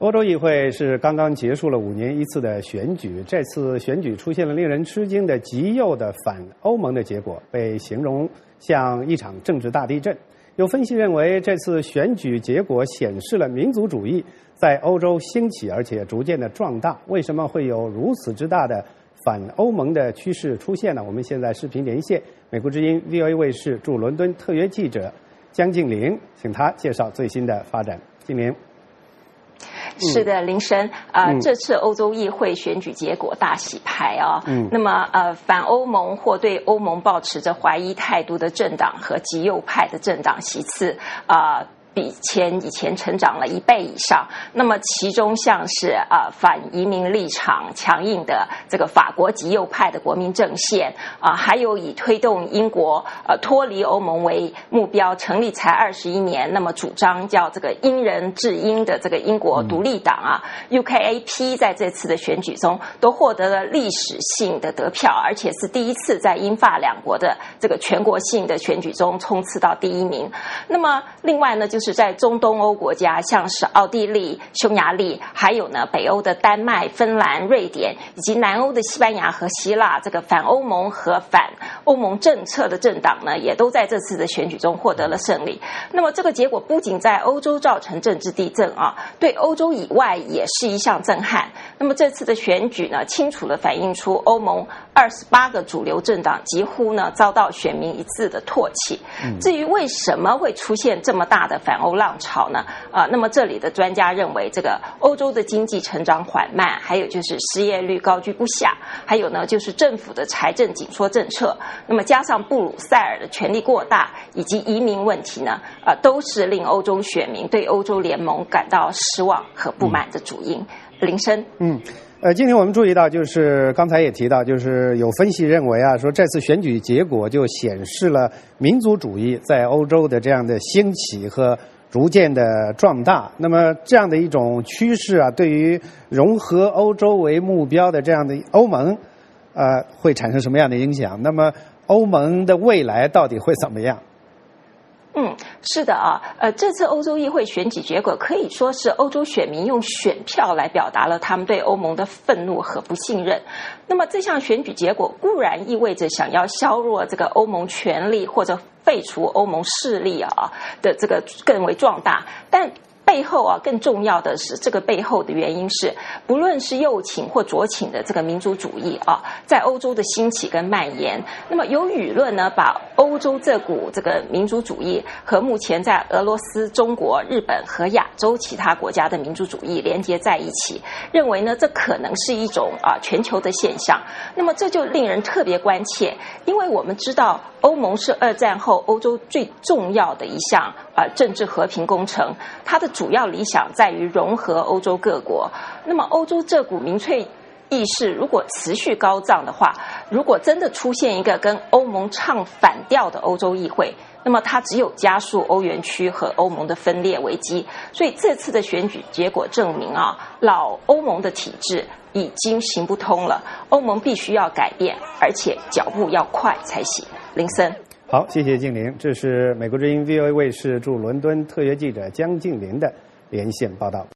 欧洲议会是刚刚结束了5年一次的选举，这次选举出现了令人吃惊的极右的反欧盟的结果，被形容像一场政治大地震。有分析认为，这次选举结果显示了民族主义在欧洲兴起，而且逐渐的壮大。为什么会有如此之大的反欧盟的趋势出现呢？我们现在视频连线美国之音 VOA 卫视驻伦敦特约记者江静玲，请她介绍最新的发展。静玲。 是的，林生这次欧洲议会选举结果大洗牌啊。那么反欧盟或对欧盟抱持着怀疑态度的政党和极右派的政党席次比以前成长了1倍以上。那么其中像是反移民立场强硬的这个法国极右派的国民阵线还有以推动英国脱离欧盟为目标，成立才21年，那么主张叫这个英人治英的这个英国独立党UKAP 在这次的选举中都获得了历史性的得票，而且是第一次在英法两国的这个全国性的选举中冲刺到第1名。那么另外呢，就是在中东欧国家，像是奥地利、匈牙利，还有呢北欧的丹麦、芬兰、瑞典，以及南欧的西班牙和希腊，这个反欧盟和反欧盟政策的政党呢，也都在这次的选举中获得了胜利。那么这个结果不仅在欧洲造成政治地震对欧洲以外也是一项震撼。那么这次的选举呢，清楚地反映出欧盟28个主流政党几乎呢遭到选民一致的唾弃。至于为什么会出现这么大的反欧浪潮呢？那么这里的专家认为，这个欧洲的经济成长缓慢，还有就是失业率高居不下，还有呢就是政府的财政紧缩政策，那么加上布鲁塞尔的权力过大，以及移民问题呢，都是令欧洲选民对欧洲联盟感到失望和不满的主因。林生， 今天我们注意到，就是刚才也提到，就是有分析认为说这次选举结果就显示了民族主义在欧洲的这样的兴起和逐渐的壮大。那么这样的一种趋势对于融合欧洲为目标的这样的欧盟，会产生什么样的影响？那么欧盟的未来到底会怎么样？ 是的这次欧洲议会选举结果可以说是欧洲选民用选票来表达了他们对欧盟的愤怒和不信任。那么这项选举结果固然意味着想要削弱这个欧盟权力或者废除欧盟势力的这个更为壮大，但背后更重要的是，这个背后的原因是，不论是右倾或左倾的这个民族主义在欧洲的兴起跟蔓延。那么有舆论呢，把欧洲这股这个民族主义和目前在俄罗斯、中国、日本和亚洲其他国家的民族主义连接在一起，认为呢这可能是一种全球的现象。那么这就令人特别关切，因为我们知道欧盟是2战后欧洲最重要的一项政治和平工程，它的主要理想在于融合欧洲各国。那么欧洲这股民粹意识如果持续高涨的话，如果真的出现一个跟欧盟唱反调的欧洲议会，那么它只有加速欧元区和欧盟的分裂危机。所以这次的选举结果证明老欧盟的体制已经行不通了，欧盟必须要改变，而且脚步要快才行。林森， 好，谢谢静玲。这是美国之音 VOA 卫视驻伦敦特约记者江静玲的连线报道。